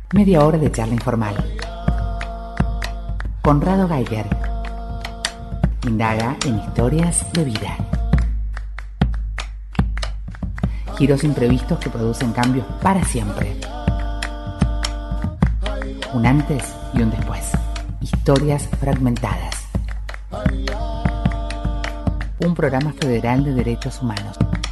Media hora de charla informal. Conrado Geiger indaga en historias de vida. Giros imprevistos que producen cambios para siempre. Un antes y un después. Historias fragmentadas. Un programa federal de derechos humanos.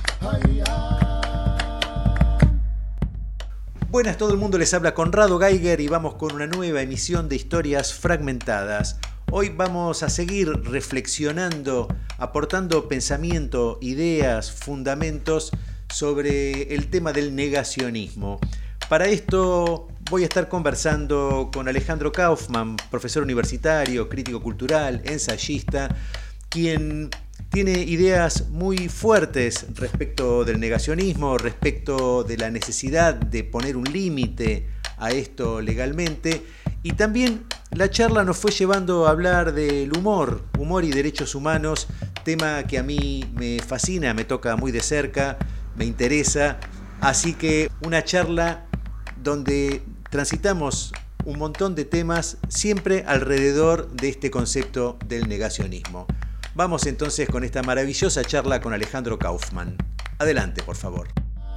Buenas, todo el mundo, les habla Conrado Geiger y vamos con una nueva emisión de Historias Fragmentadas. Hoy vamos a seguir reflexionando, aportando pensamiento, ideas, fundamentos sobre el tema del negacionismo. Para esto voy a estar conversando con Alejandro Kaufman, profesor universitario, crítico cultural, ensayista, quien tiene ideas muy fuertes respecto del negacionismo, respecto de la necesidad de poner un límite a esto legalmente. Y también la charla nos fue llevando a hablar del humor y derechos humanos, tema que a mí me fascina, me toca muy de cerca, me interesa. Así que una charla donde transitamos un montón de temas siempre alrededor de este concepto del negacionismo. Vamos entonces con esta maravillosa charla con Alejandro Kaufman. Adelante, por favor.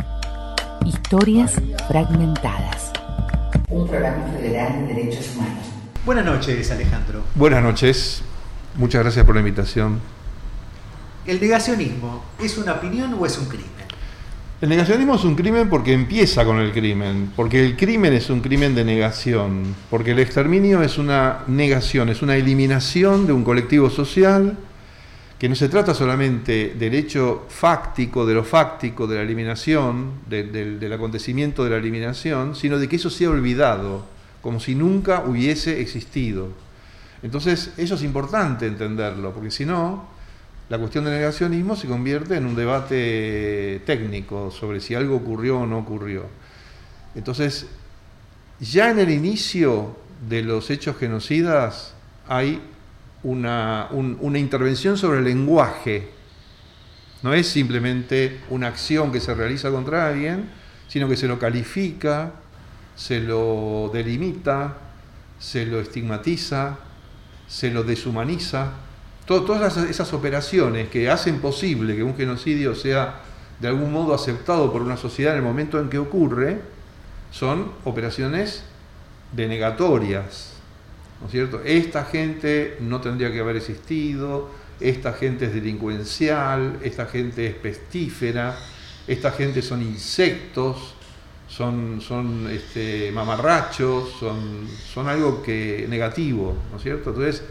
Historias fragmentadas. Un programa federal de derechos humanos. Buenas noches, Alejandro. Buenas noches. Muchas gracias por la invitación. ¿El negacionismo es una opinión o es un crimen? El negacionismo es un crimen porque empieza con el crimen, porque el crimen es un crimen de negación, porque el exterminio es una negación, es una eliminación de un colectivo social, que no se trata solamente del hecho fáctico, de lo fáctico, de la eliminación, del acontecimiento de la eliminación, sino de que eso sea olvidado, como si nunca hubiese existido. Entonces, eso es importante entenderlo, porque si no, la cuestión del negacionismo se convierte en un debate técnico sobre si algo ocurrió o no ocurrió. Entonces, ya en el inicio de los hechos genocidas hay una intervención sobre el lenguaje. No es simplemente una acción que se realiza contra alguien, sino que se lo califica, se lo delimita, se lo estigmatiza, se lo deshumaniza. Todas esas operaciones que hacen posible que un genocidio sea de algún modo aceptado por una sociedad en el momento en que ocurre, son operaciones denegatorias, ¿no es cierto? Esta gente no tendría que haber existido, esta gente es delincuencial, esta gente es pestífera, esta gente son insectos, son mamarrachos, son algo que negativo, ¿no es cierto? Entonces,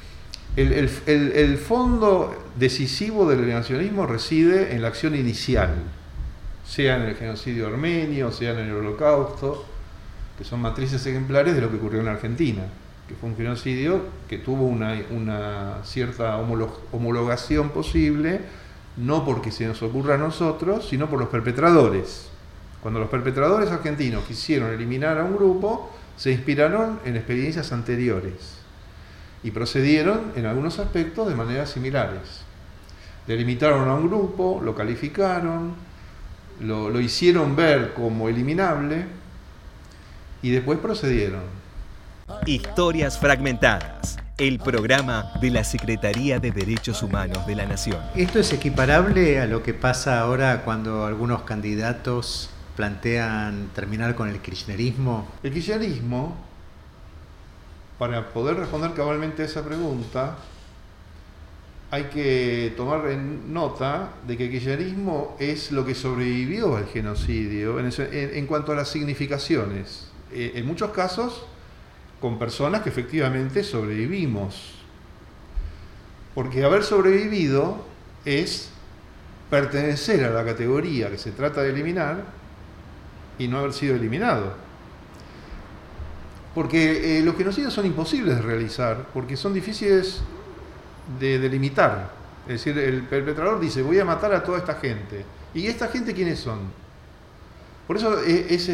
el fondo decisivo del negacionismo reside en la acción inicial, sea en el genocidio armenio, sea en el Holocausto, que son matrices ejemplares de lo que ocurrió en Argentina, que fue un genocidio que tuvo una cierta homologación posible, no porque se nos ocurra a nosotros, sino por los perpetradores. Cuando los perpetradores argentinos quisieron eliminar a un grupo, se inspiraron en experiencias anteriores y procedieron en algunos aspectos de maneras similares. Delimitaron a un grupo, lo calificaron, lo hicieron ver como eliminable y después procedieron. Historias Fragmentadas, el programa de la Secretaría de Derechos Humanos de la Nación. ¿Esto es equiparable a lo que pasa ahora cuando algunos candidatos plantean terminar con el kirchnerismo? El kirchnerismo, para poder responder cabalmente a esa pregunta, hay que tomar en nota de que el kirchnerismo es lo que sobrevivió al genocidio en cuanto a las significaciones. En muchos casos, con personas que efectivamente sobrevivimos. Porque haber sobrevivido es pertenecer a la categoría que se trata de eliminar y no haber sido eliminado. Porque los genocidios son imposibles de realizar, porque son difíciles de delimitar. Es decir, el perpetrador dice, voy a matar a toda esta gente. ¿Y esta gente quiénes son? Por eso es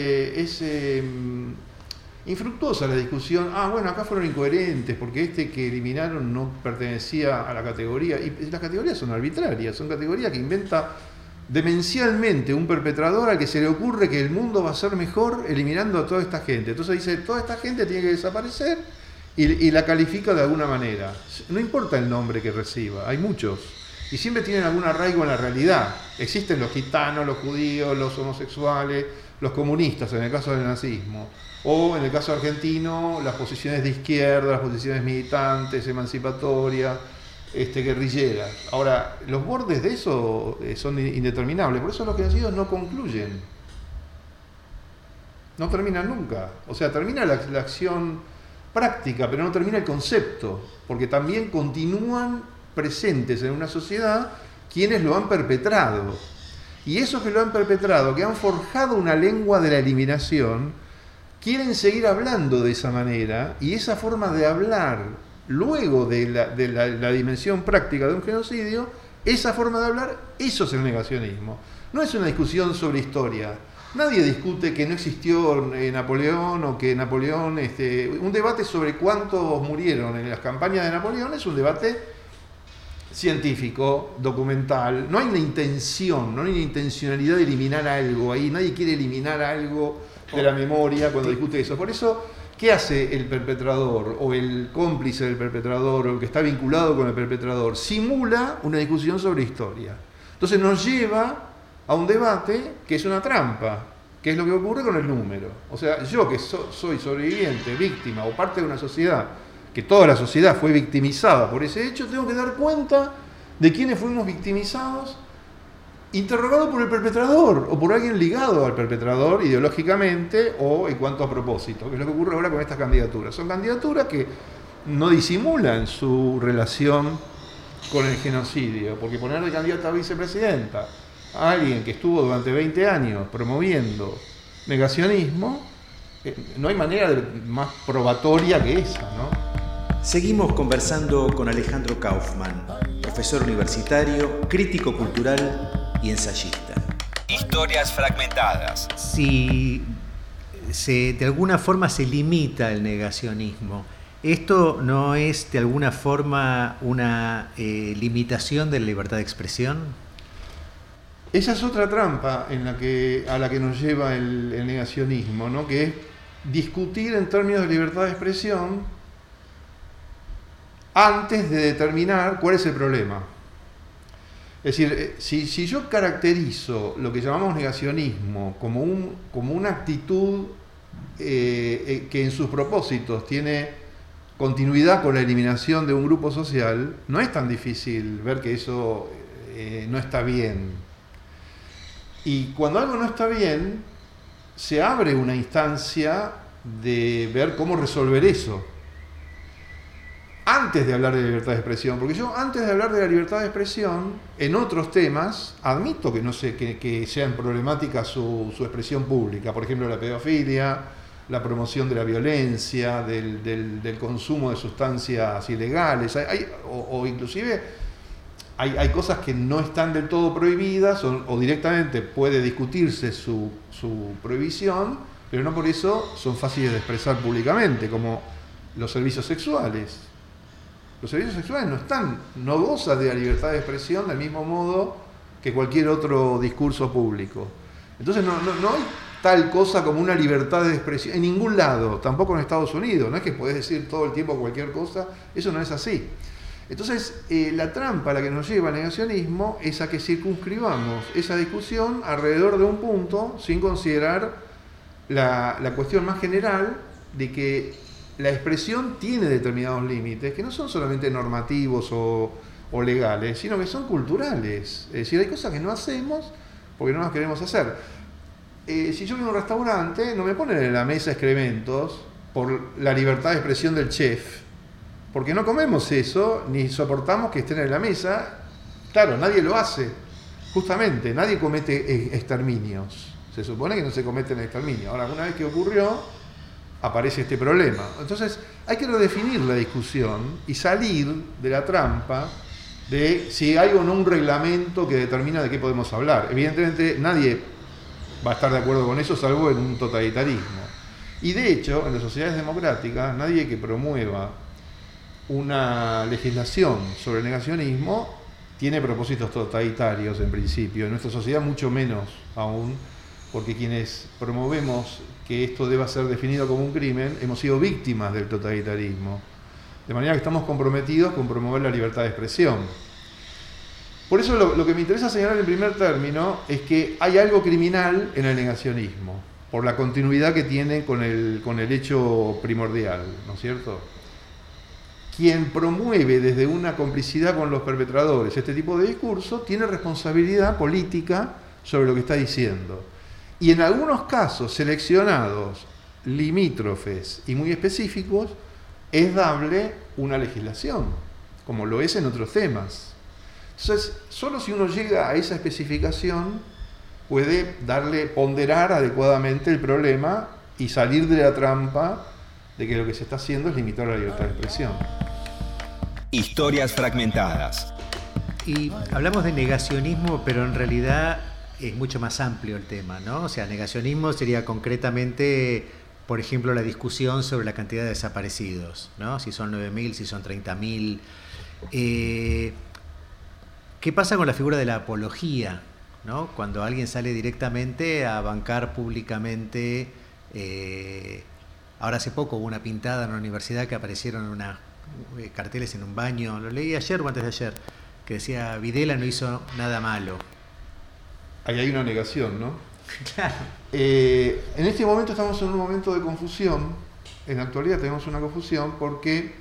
infructuosa la discusión. Bueno, acá fueron incoherentes, porque este que eliminaron no pertenecía a la categoría. Y las categorías son arbitrarias, son categorías que inventa demencialmente un perpetrador al que se le ocurre que el mundo va a ser mejor eliminando a toda esta gente. Entonces dice, toda esta gente tiene que desaparecer y la califica de alguna manera. No importa el nombre que reciba, hay muchos. Y siempre tienen algún arraigo en la realidad. Existen los gitanos, los judíos, los homosexuales, los comunistas, en el caso del nazismo. O en el caso argentino, las posiciones de izquierda, las posiciones militantes, emancipatorias, guerrilleras. Ahora, los bordes de eso son indeterminables. Por eso los genocidios no concluyen. No terminan nunca. O sea, termina la acción práctica, pero no termina el concepto. Porque también continúan presentes en una sociedad quienes lo han perpetrado. Y esos que lo han perpetrado, que han forjado una lengua de la eliminación, quieren seguir hablando de esa manera, y esa forma de hablar, luego de la dimensión práctica de un genocidio, esa forma de hablar, eso es el negacionismo. No es una discusión sobre historia. Nadie discute que no existió Napoleón o que Napoleón... un debate sobre cuántos murieron en las campañas de Napoleón es un debate científico, documental. No hay una intención, no hay una intencionalidad de eliminar algo ahí. Nadie quiere eliminar algo de la memoria cuando discute eso. Por eso, ¿qué hace el perpetrador o el cómplice del perpetrador o el que está vinculado con el perpetrador? Simula una discusión sobre historia. Entonces nos lleva a un debate que es una trampa, que es lo que ocurre con el número. O sea, yo que soy sobreviviente, víctima o parte de una sociedad, que toda la sociedad fue victimizada por ese hecho, tengo que dar cuenta de quiénes fuimos victimizados, interrogado por el perpetrador o por alguien ligado al perpetrador ideológicamente o en cuanto a propósito, que es lo que ocurre ahora con estas candidaturas. Son candidaturas que no disimulan su relación con el genocidio, porque poner de candidata a vicepresidenta a alguien que estuvo durante 20 años promoviendo negacionismo, no hay manera más probatoria que esa, ¿no? Seguimos conversando con Alejandro Kaufman, profesor universitario, crítico cultural y ensayista. Historias fragmentadas. Si de alguna forma se limita el negacionismo, ¿esto no es de alguna forma una limitación de la libertad de expresión? Esa es otra trampa a la que nos lleva el negacionismo, ¿no? Que es discutir en términos de libertad de expresión antes de determinar cuál es el problema. Es decir, si yo caracterizo lo que llamamos negacionismo como una actitud que en sus propósitos tiene continuidad con la eliminación de un grupo social, no es tan difícil ver que eso no está bien. Y cuando algo no está bien, se abre una instancia de ver cómo resolver eso. Antes de hablar de libertad de expresión, porque yo antes de hablar de la libertad de expresión, en otros temas, admito que no sé que sean problemáticas su expresión pública, por ejemplo la pedofilia, la promoción de la violencia, del consumo de sustancias ilegales, o inclusive hay cosas que no están del todo prohibidas o directamente puede discutirse su prohibición, pero no por eso son fáciles de expresar públicamente, como los servicios sexuales. Los servicios sexuales no gozan de la libertad de expresión del mismo modo que cualquier otro discurso público. Entonces no hay tal cosa como una libertad de expresión en ningún lado, tampoco en Estados Unidos. No es que podés decir todo el tiempo cualquier cosa, eso no es así. Entonces la trampa a la que nos lleva el negacionismo es a que circunscribamos esa discusión alrededor de un punto sin considerar la cuestión más general de que la expresión tiene determinados límites que no son solamente normativos o legales, sino que son culturales. Es decir, hay cosas que no hacemos porque no las queremos hacer. Si yo voy a un restaurante, no me ponen en la mesa excrementos por la libertad de expresión del chef, porque no comemos eso, ni soportamos que estén en la mesa. Claro, nadie lo hace, justamente, nadie comete exterminios. Se supone que no se cometen exterminios. Ahora, una vez que ocurrió, aparece este problema. Entonces hay que redefinir la discusión y salir de la trampa de si hay o no un reglamento que determina de qué podemos hablar. Evidentemente nadie va a estar de acuerdo con eso, salvo en un totalitarismo. Y de hecho, en las sociedades democráticas, nadie que promueva una legislación sobre el negacionismo tiene propósitos totalitarios en principio, en nuestra sociedad mucho menos aún, porque quienes promovemos que esto deba ser definido como un crimen, hemos sido víctimas del totalitarismo. De manera que estamos comprometidos con promover la libertad de expresión. Por eso lo que me interesa señalar en primer término es que hay algo criminal en el negacionismo, por la continuidad que tiene con el hecho primordial, ¿no es cierto? Quien promueve desde una complicidad con los perpetradores este tipo de discurso tiene responsabilidad política sobre lo que está diciendo. Y en algunos casos seleccionados, limítrofes y muy específicos, es dable una legislación, como lo es en otros temas. Entonces, solo si uno llega a esa especificación puede ponderar adecuadamente el problema y salir de la trampa de que lo que se está haciendo es limitar la libertad de expresión. Historias fragmentadas. Y hablamos de negacionismo, pero en realidad es mucho más amplio el tema, ¿no? O sea, negacionismo sería concretamente, por ejemplo, la discusión sobre la cantidad de desaparecidos, ¿no? Si son 9.000, si son 30.000. ¿Qué pasa con la figura de la apología, ¿no? Cuando alguien sale directamente a bancar públicamente. Ahora hace poco hubo una pintada en la universidad que aparecieron unas carteles en un baño, lo leí ayer o antes de ayer, que decía Videla no hizo nada malo. Ahí hay una negación, ¿no? Claro. En este momento estamos en un momento de confusión. En la actualidad tenemos una confusión porque,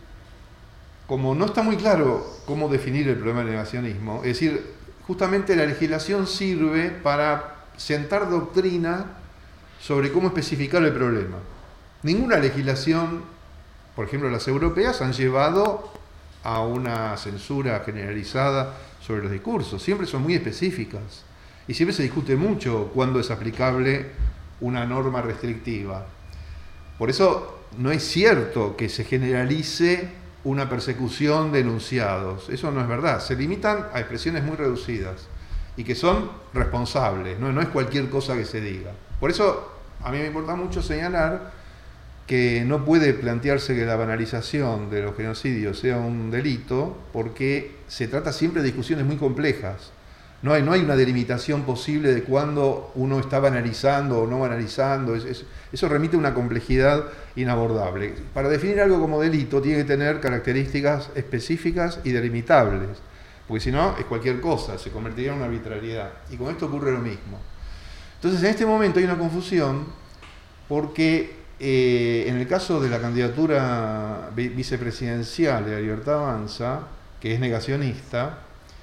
como no está muy claro cómo definir el problema del negacionismo, es decir, justamente la legislación sirve para sentar doctrina sobre cómo especificar el problema. Ninguna legislación, por ejemplo las europeas, han llevado a una censura generalizada sobre los discursos. Siempre son muy específicas y siempre se discute mucho cuándo es aplicable una norma restrictiva. Por eso no es cierto que se generalice una persecución de enunciados. Eso no es verdad. Se limitan a expresiones muy reducidas y que son responsables. No es cualquier cosa que se diga. Por eso a mí me importa mucho señalar que no puede plantearse que la banalización de los genocidios sea un delito, porque se trata siempre de discusiones muy complejas. No hay una delimitación posible de cuándo uno está banalizando o no banalizando. Eso remite a una complejidad inabordable. Para definir algo como delito tiene que tener características específicas y delimitables, porque si no es cualquier cosa, se convertiría en una arbitrariedad. Y con esto ocurre lo mismo. Entonces en este momento hay una confusión porque en el caso de la candidatura vicepresidencial de La Libertad Avanza, que es negacionista,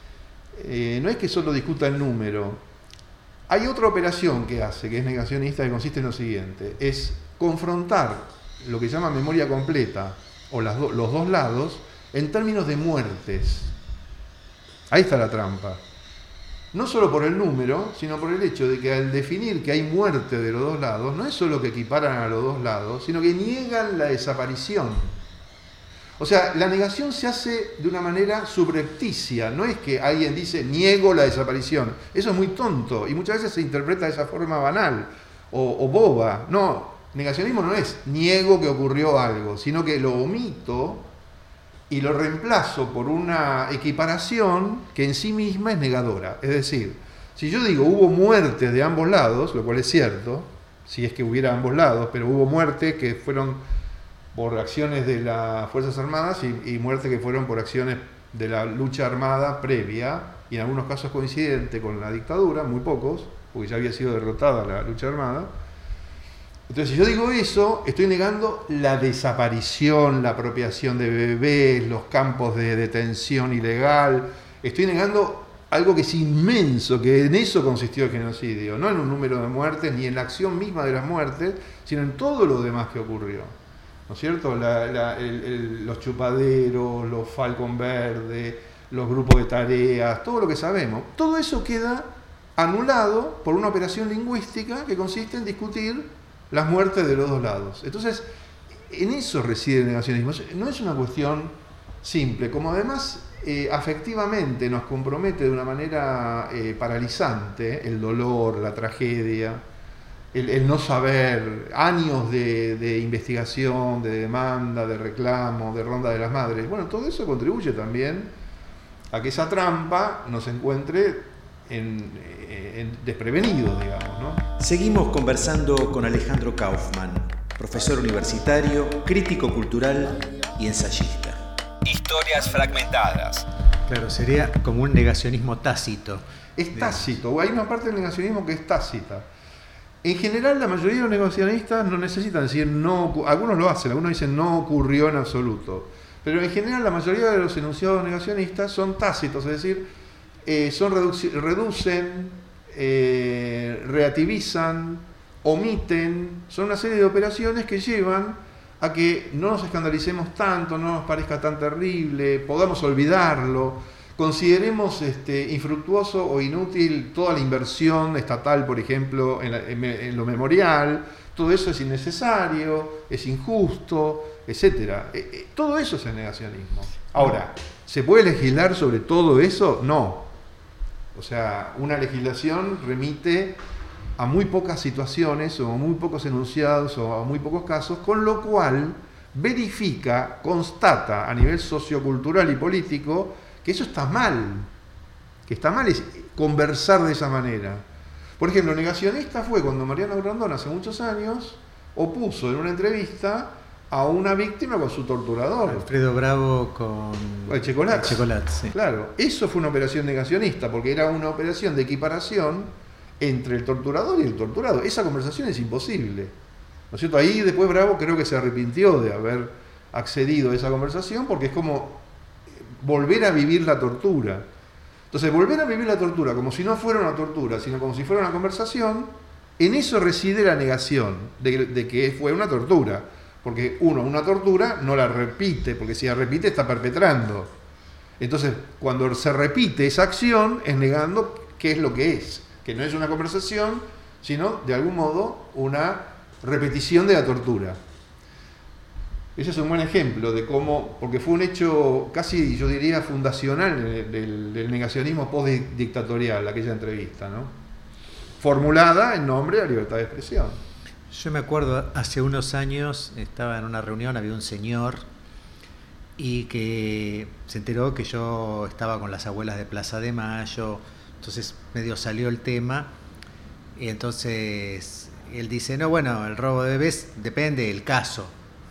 no es que solo discuta el número. Hay otra operación que hace, que es negacionista, que consiste en lo siguiente: es confrontar lo que se llama memoria completa, o los dos lados, en términos de muertes. Ahí está la trampa. No solo por el número, sino por el hecho de que al definir que hay muerte de los dos lados, no es solo que equiparan a los dos lados, sino que niegan la desaparición. O sea, la negación se hace de una manera subrepticia. No es que alguien dice, niego la desaparición. Eso es muy tonto y muchas veces se interpreta de esa forma banal o boba. No, negacionismo no es niego que ocurrió algo, sino que lo omito y lo reemplazo por una equiparación que en sí misma es negadora. Es decir, si yo digo hubo muertes de ambos lados, lo cual es cierto, si es que hubiera ambos lados, pero hubo muertes que fueron por acciones de las Fuerzas Armadas y muertes que fueron por acciones de la lucha armada previa, y en algunos casos coincidente con la dictadura, muy pocos, porque ya había sido derrotada la lucha armada. Entonces, si yo digo eso, estoy negando la desaparición, la apropiación de bebés, los campos de detención ilegal. Estoy negando algo que es inmenso, que en eso consistió el genocidio, no en un número de muertes, ni en la acción misma de las muertes, sino en todo lo demás que ocurrió. ¿No es cierto? Los chupaderos, los Falcon Verde, los grupos de tareas, todo lo que sabemos. Todo eso queda anulado por una operación lingüística que consiste en discutir las muertes de los dos lados. Entonces, en eso reside el negacionismo. No es una cuestión simple, como además afectivamente nos compromete de una manera paralizante el dolor, la tragedia, el no saber, años de investigación, de demanda, de reclamo, de ronda de las madres. Bueno, todo eso contribuye también a que esa trampa nos encuentre desprevenidos, digamos, ¿no? Seguimos conversando con Alejandro Kaufman, profesor universitario, crítico cultural y ensayista. Historias fragmentadas. Claro, sería como un negacionismo tácito. Es tácito, hay una parte del negacionismo que es tácita. En general, la mayoría de los negacionistas no necesitan decir no, algunos lo hacen, algunos dicen no ocurrió en absoluto. Pero en general, la mayoría de los enunciados negacionistas son tácitos, es decir, reducen, relativizan, omiten, son una serie de operaciones que llevan a que no nos escandalicemos tanto, no nos parezca tan terrible, podamos olvidarlo, consideremos infructuoso o inútil toda la inversión estatal, por ejemplo, en lo memorial. Todo eso es innecesario, es injusto, etc. Todo eso es el negacionismo. Ahora, ¿se puede legislar sobre todo eso? No. O sea, una legislación remite a muy pocas situaciones o a muy pocos enunciados o a muy pocos casos, con lo cual verifica, constata a nivel sociocultural y político que eso está mal, que está mal es conversar de esa manera. Por ejemplo, negacionista fue cuando Mariano Grondona hace muchos años opuso en una entrevista a una víctima con su torturador. Alfredo Bravo con el Checolat. Sí. Claro, eso fue una operación negacionista, porque era una operación de equiparación entre el torturador y el torturado. Esa conversación es imposible, ¿no es cierto? Ahí después Bravo creo que se arrepintió de haber accedido a esa conversación, porque es como volver a vivir la tortura. Entonces, volver a vivir la tortura como si no fuera una tortura, sino como si fuera una conversación, en eso reside la negación de que fue una tortura. Porque una tortura no la repite, porque si la repite está perpetrando. Entonces, cuando se repite esa acción, es negando qué es lo que es. Que no es una conversación, sino, de algún modo, una repetición de la tortura. Ese es un buen ejemplo de cómo, porque fue un hecho casi, yo diría, fundacional del negacionismo postdictatorial, aquella entrevista, ¿no? Formulada en nombre de la libertad de expresión. Yo me acuerdo, hace unos años estaba en una reunión, había un señor y que se enteró que yo estaba con las abuelas de Plaza de Mayo, entonces medio salió el tema y entonces él dice, no, bueno, el robo de bebés depende del caso.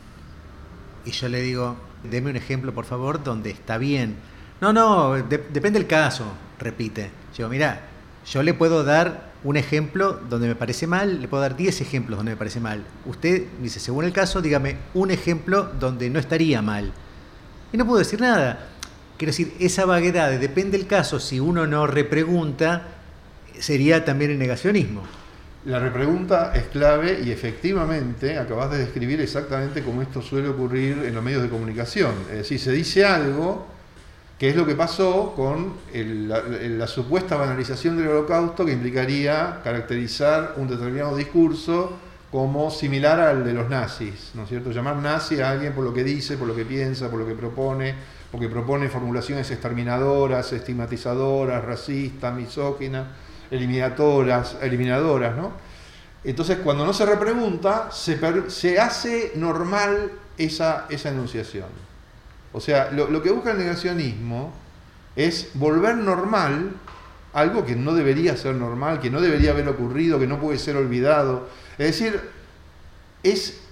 Y yo le digo, deme un ejemplo, por favor, donde está bien. No, depende del caso, repite. Yo, mira, yo le puedo dar un ejemplo donde me parece mal, le puedo dar 10 ejemplos donde me parece mal. Usted dice, según el caso, dígame un ejemplo donde no estaría mal. Y no puedo decir nada. Quiero decir, esa vaguedad de depende del caso, si uno no repregunta, sería también el negacionismo. La repregunta es clave y efectivamente acabas de describir exactamente cómo esto suele ocurrir en los medios de comunicación. Es decir, se dice algo, que es lo que pasó con la supuesta banalización del Holocausto, que implicaría caracterizar un determinado discurso como similar al de los nazis, ¿no es cierto? Llamar nazi a alguien por lo que dice, por lo que piensa, por lo que propone, porque propone formulaciones exterminadoras, estigmatizadoras, racistas, misóginas, eliminadoras, ¿no? Entonces, cuando no se repregunta, se hace normal esa enunciación. O sea, lo que busca el negacionismo es volver normal algo que no debería ser normal, que no debería haber ocurrido, que no puede ser olvidado. Es decir, es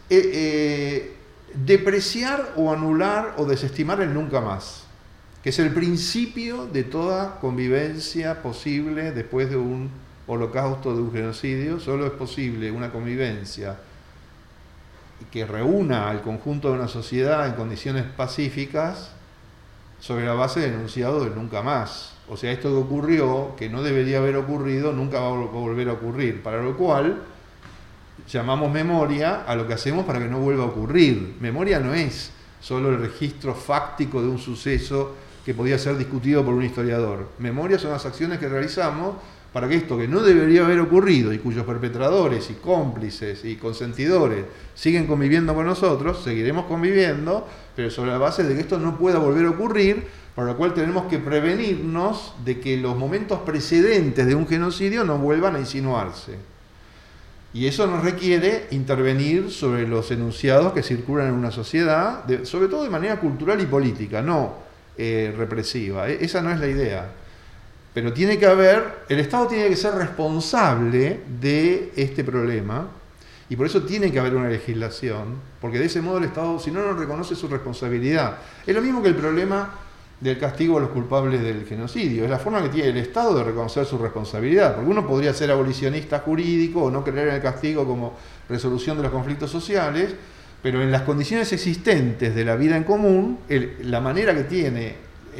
depreciar o anular o desestimar el nunca más, que es el principio de toda convivencia posible después de un holocausto, de un genocidio. Solo es posible una convivencia que reúna al conjunto de una sociedad en condiciones pacíficas sobre la base del enunciado del nunca más. O sea, esto que ocurrió, que no debería haber ocurrido, nunca va a volver a ocurrir, para lo cual llamamos memoria a lo que hacemos para que no vuelva a ocurrir. Memoria no es solo el registro fáctico de un suceso que podía ser discutido por un historiador. Memoria son las acciones que realizamos para que esto que no debería haber ocurrido y cuyos perpetradores y cómplices y consentidores siguen conviviendo con nosotros, seguiremos conviviendo, pero sobre la base de que esto no pueda volver a ocurrir, para lo cual tenemos que prevenirnos de que los momentos precedentes de un genocidio no vuelvan a insinuarse. Y eso nos requiere intervenir sobre los enunciados que circulan en una sociedad, sobre todo de manera cultural y política, no represiva. Esa no es la idea. Pero tiene que haber, el Estado tiene que ser responsable de este problema, y por eso tiene que haber una legislación, porque de ese modo el Estado, si no, no reconoce su responsabilidad. Es lo mismo que el problema del castigo a los culpables del genocidio. Es la forma que tiene el Estado de reconocer su responsabilidad, porque uno podría ser abolicionista jurídico o no creer en el castigo como resolución de los conflictos sociales, pero en las condiciones existentes de la vida en común, la manera que tiene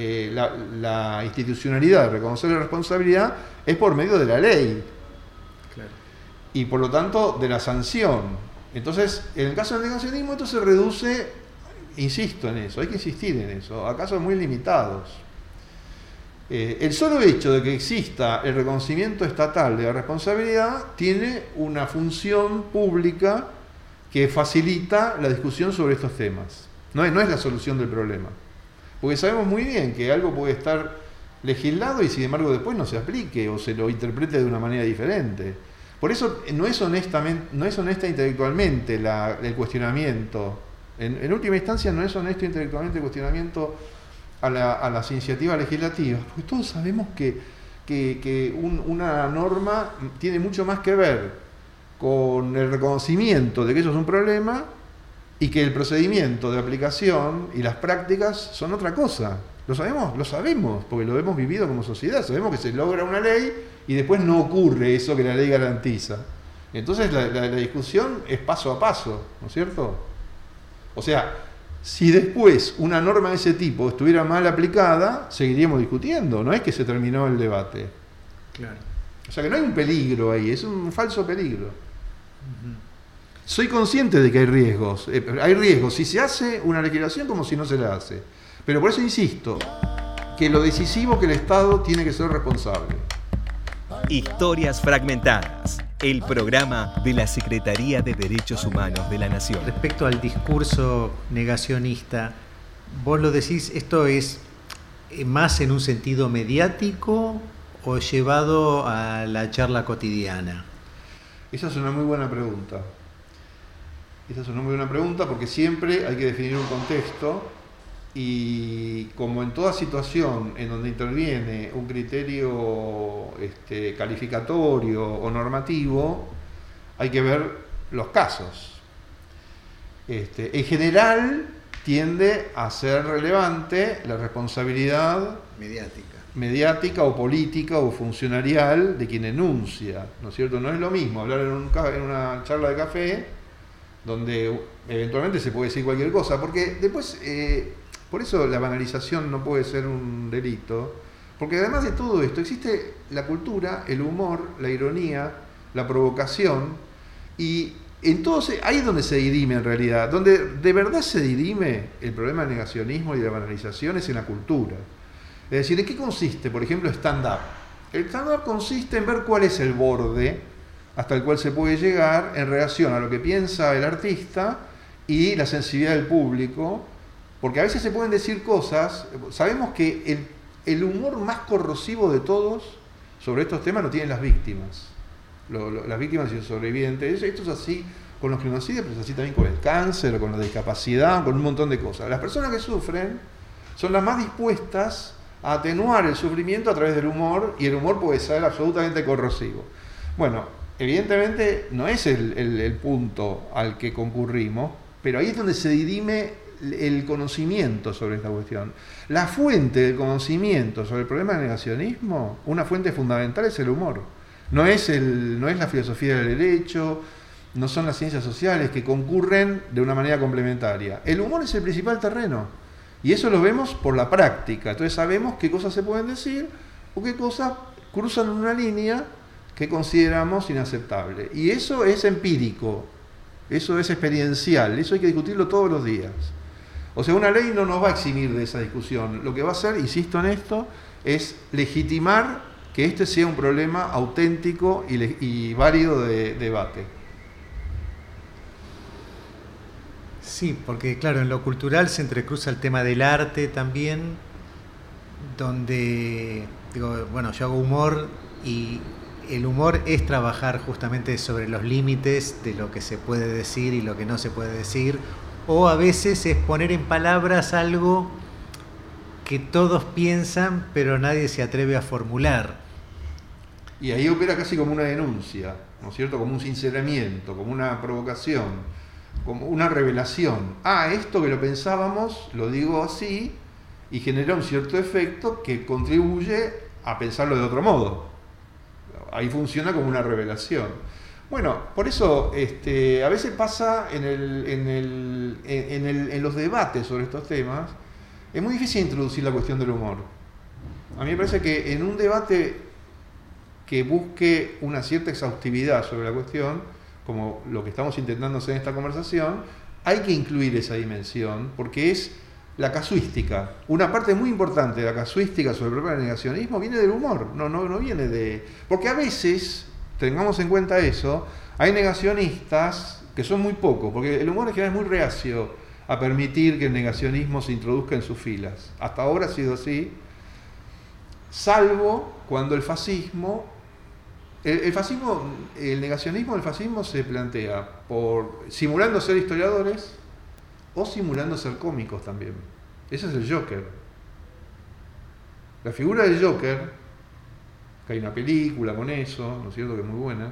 la institucionalidad de reconocer la responsabilidad es por medio de la ley. Claro. Y por lo tanto de la sanción. Entonces, en el caso del negacionismo esto se reduce, insisto en eso, hay que insistir en eso, a casos muy limitados. El solo hecho de que exista el reconocimiento estatal de la responsabilidad tiene una función pública que facilita la discusión sobre estos temas. No es la solución del problema. Porque sabemos muy bien que algo puede estar legislado y sin embargo después no se aplique o se lo interprete de una manera diferente. Por eso no es honesta intelectualmente el cuestionamiento. En última instancia no es honesto intelectualmente el cuestionamiento a las iniciativas legislativas, porque todos sabemos que una norma tiene mucho más que ver con el reconocimiento de que eso es un problema y que el procedimiento de aplicación y las prácticas son otra cosa. Lo sabemos, porque lo hemos vivido como sociedad. Sabemos que se logra una ley y después no ocurre eso que la ley garantiza. Entonces la discusión es paso a paso, ¿no es cierto? O sea, si después una norma de ese tipo estuviera mal aplicada, seguiríamos discutiendo, no es que se terminó el debate. Claro. O sea que no hay un peligro ahí, es un falso peligro. Uh-huh. Soy consciente de que hay riesgos. Hay riesgos si se hace una legislación como si no se la hace. Pero por eso insisto, que lo decisivo es que el Estado tiene que ser responsable. Historias Fragmentadas, el programa de la Secretaría de Derechos Humanos de la Nación. Respecto al discurso negacionista, vos lo decís, ¿esto es más en un sentido mediático o llevado a la charla cotidiana? Esa es una muy buena pregunta. Porque siempre hay que definir un contexto y como en toda situación en donde interviene un criterio calificatorio o normativo, hay que ver los casos. En general tiende a ser relevante la responsabilidad mediática o política o funcionarial de quien enuncia, ¿no es cierto? No es lo mismo hablar en una charla de café donde eventualmente se puede decir cualquier cosa, porque después, por eso la banalización no puede ser un delito, porque además de todo esto existe la cultura, el humor, la ironía, la provocación, y entonces ahí es donde se dirime en realidad, donde de verdad se dirime el problema del negacionismo y de la banalización es en la cultura. Es decir, ¿en qué consiste, por ejemplo, stand-up? El stand-up consiste en ver cuál es el borde hasta el cual se puede llegar en relación a lo que piensa el artista y la sensibilidad del público, porque a veces se pueden decir cosas. Sabemos que el humor más corrosivo de todos sobre estos temas lo tienen las víctimas. Las víctimas y los sobrevivientes. Esto es así con los genocidios, pero es así también con el cáncer, con la discapacidad, con un montón de cosas. Las personas que sufren son las más dispuestas a atenuar el sufrimiento a través del humor, y el humor puede ser absolutamente corrosivo. Bueno, evidentemente no es el punto al que concurrimos, pero ahí es donde se dirime el conocimiento sobre esta cuestión. La fuente del conocimiento sobre el problema del negacionismo, una fuente fundamental es el humor. No es la filosofía del derecho, no son las ciencias sociales, que concurren de una manera complementaria. El humor es el principal terreno, y eso lo vemos por la práctica. Entonces sabemos qué cosas se pueden decir o qué cosas cruzan una línea que consideramos inaceptable. Y eso es empírico, eso es experiencial, eso hay que discutirlo todos los días. O sea, una ley no nos va a eximir de esa discusión. Lo que va a hacer, insisto en esto, es legitimar que este sea un problema auténtico y válido de debate. Sí, porque claro, en lo cultural se entrecruza el tema del arte también, donde, yo hago humor y el humor es trabajar justamente sobre los límites de lo que se puede decir y lo que no se puede decir, o a veces es poner en palabras algo que todos piensan, pero nadie se atreve a formular. Y ahí opera casi como una denuncia, ¿no es cierto? Como un sinceramiento, como una provocación, como una revelación. Esto que lo pensábamos, lo digo así, y genera un cierto efecto que contribuye a pensarlo de otro modo. Ahí funciona como una revelación. Bueno, por eso a veces pasa en los debates sobre estos temas, es muy difícil introducir la cuestión del humor. A mí me parece que en un debate que busque una cierta exhaustividad sobre la cuestión, como lo que estamos intentando hacer en esta conversación, hay que incluir esa dimensión, porque es la casuística. Una parte muy importante de la casuística sobre el problema del negacionismo viene del humor, no viene de... Porque a veces, tengamos en cuenta eso, hay negacionistas que son muy pocos, porque el humor en general es muy reacio a permitir que el negacionismo se introduzca en sus filas. Hasta ahora ha sido así, salvo cuando el fascismo, el negacionismo del fascismo se plantea por simulando ser historiadores o simulando ser cómicos también. Ese es el Joker. La figura del Joker, que hay una película con eso, ¿no es cierto?, que es muy buena,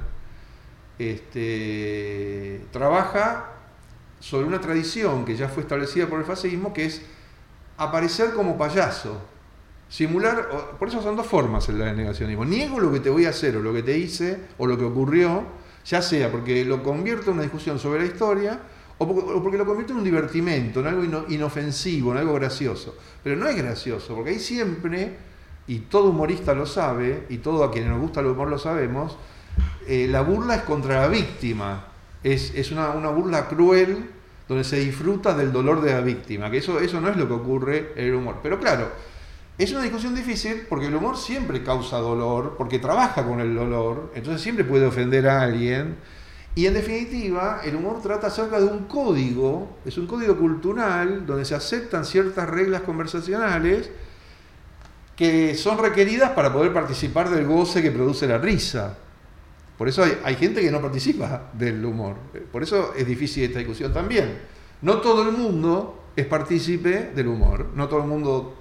trabaja sobre una tradición que ya fue establecida por el fascismo, que es aparecer como payaso, simular. Por eso son dos formas en el negacionismo: niego lo que te voy a hacer o lo que te hice o lo que ocurrió, ya sea porque lo convierto en una discusión sobre la historia o porque lo convierto en un divertimento, en algo inofensivo, en algo gracioso. Pero no es gracioso, porque ahí siempre, y todo humorista lo sabe, y todo a quienes nos gusta el humor lo sabemos, la burla es contra la víctima. Es una burla cruel donde se disfruta del dolor de la víctima, que eso no es lo que ocurre en el humor. Pero claro, es una discusión difícil porque el humor siempre causa dolor, porque trabaja con el dolor, entonces siempre puede ofender a alguien. Y en definitiva, el humor trata acerca de un código, es un código cultural donde se aceptan ciertas reglas conversacionales que son requeridas para poder participar del goce que produce la risa. Por eso hay gente que no participa del humor. Por eso es difícil esta discusión también. No todo el mundo es partícipe del humor. No todo el mundo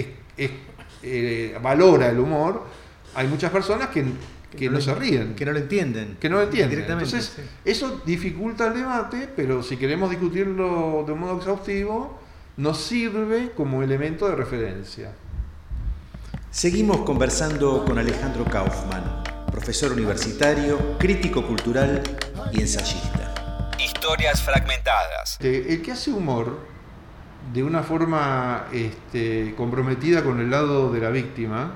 valora el humor. Hay muchas personas que no se ríen. Que no lo entienden. Que no lo entienden. Directamente. Entonces, Sí. eso dificulta el debate, pero si queremos discutirlo de un modo exhaustivo, nos sirve como elemento de referencia. Seguimos conversando con Alejandro Kaufman, profesor universitario, crítico cultural y ensayista. Historias fragmentadas. El que hace humor de una forma comprometida con el lado de la víctima,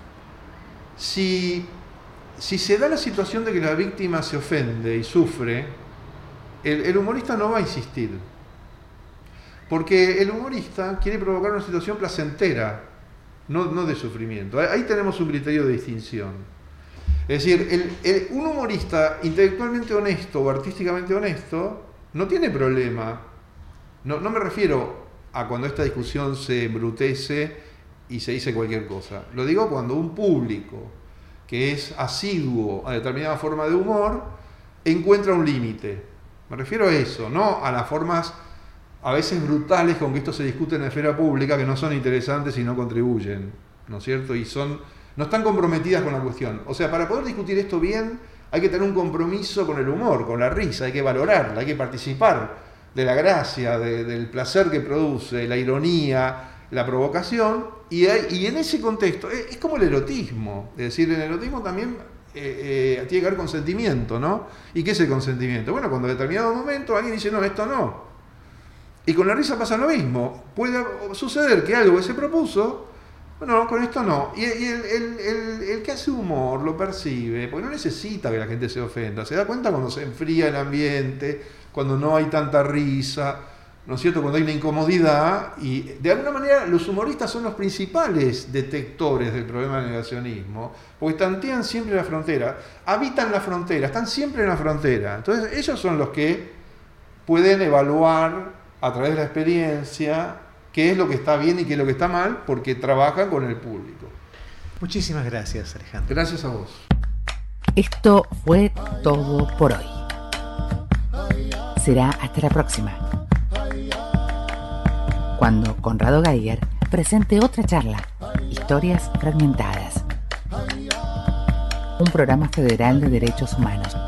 si se da la situación de que la víctima se ofende y sufre, el humorista no va a insistir. Porque el humorista quiere provocar una situación placentera, no de sufrimiento. Ahí tenemos un criterio de distinción. Es decir, un humorista intelectualmente honesto o artísticamente honesto no tiene problema. No me refiero a cuando esta discusión se embrutece y se dice cualquier cosa. Lo digo cuando un público que es asiduo a determinada forma de humor encuentra un límite. Me refiero a eso, no a las formas a veces brutales con que esto se discute en la esfera pública, que no son interesantes y no contribuyen, ¿no es cierto? Y no están comprometidas con la cuestión. O sea, para poder discutir esto bien, hay que tener un compromiso con el humor, con la risa, hay que valorarla, hay que participar de la gracia, del placer que produce, la ironía, la provocación, y en ese contexto, es como el erotismo. Es decir, el erotismo también tiene que ver con consentimiento, ¿no? ¿Y qué es el consentimiento? Bueno, cuando en determinado momento alguien dice, no, esto no. Y con la risa pasa lo mismo. Puede suceder que algo que se propuso, bueno, con esto no. Y el que hace humor lo percibe, porque no necesita que la gente se ofenda. Se da cuenta cuando se enfría el ambiente, cuando no hay tanta risa, ¿no es cierto?, cuando hay una incomodidad. Y de alguna manera los humoristas son los principales detectores del problema del negacionismo, porque tantean siempre la frontera, habitan la frontera, están siempre en la frontera. Entonces ellos son los que pueden evaluar a través de la experiencia qué es lo que está bien y qué es lo que está mal, porque trabajan con el público. Muchísimas gracias, Alejandro. Gracias a vos. Esto fue todo por hoy. Será hasta la próxima, cuando Conrado Geiger presente otra charla, Historias Fragmentadas. Un programa federal de derechos humanos.